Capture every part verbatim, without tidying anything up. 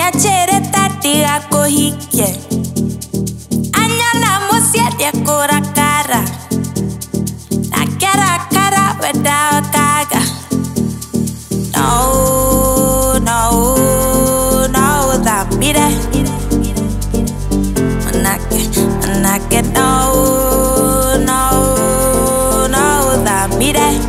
Aniachere tatiga kohikie Anyala musiete kura cara Na cara cara without kaga No, no, no that mire Manake, manake no, no, no that mire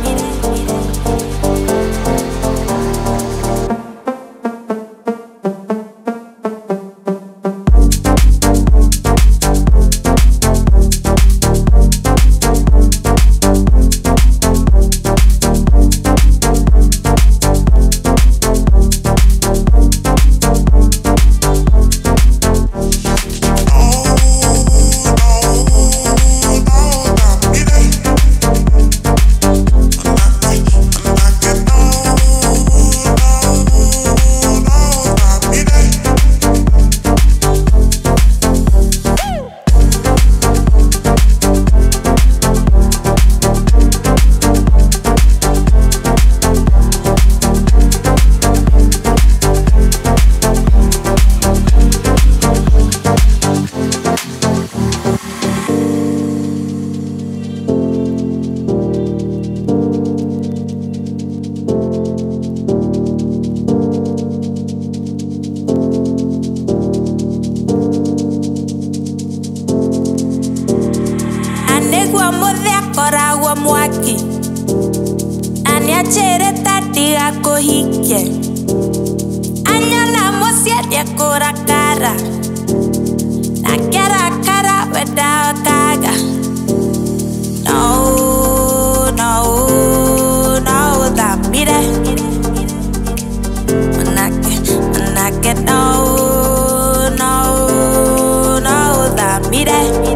Koragwa mwaki Aniachere tatiga kohikie Anyala musiete kura cara Na cara cara without kaga No, no, no that mire Manake, manake no, no, no that mire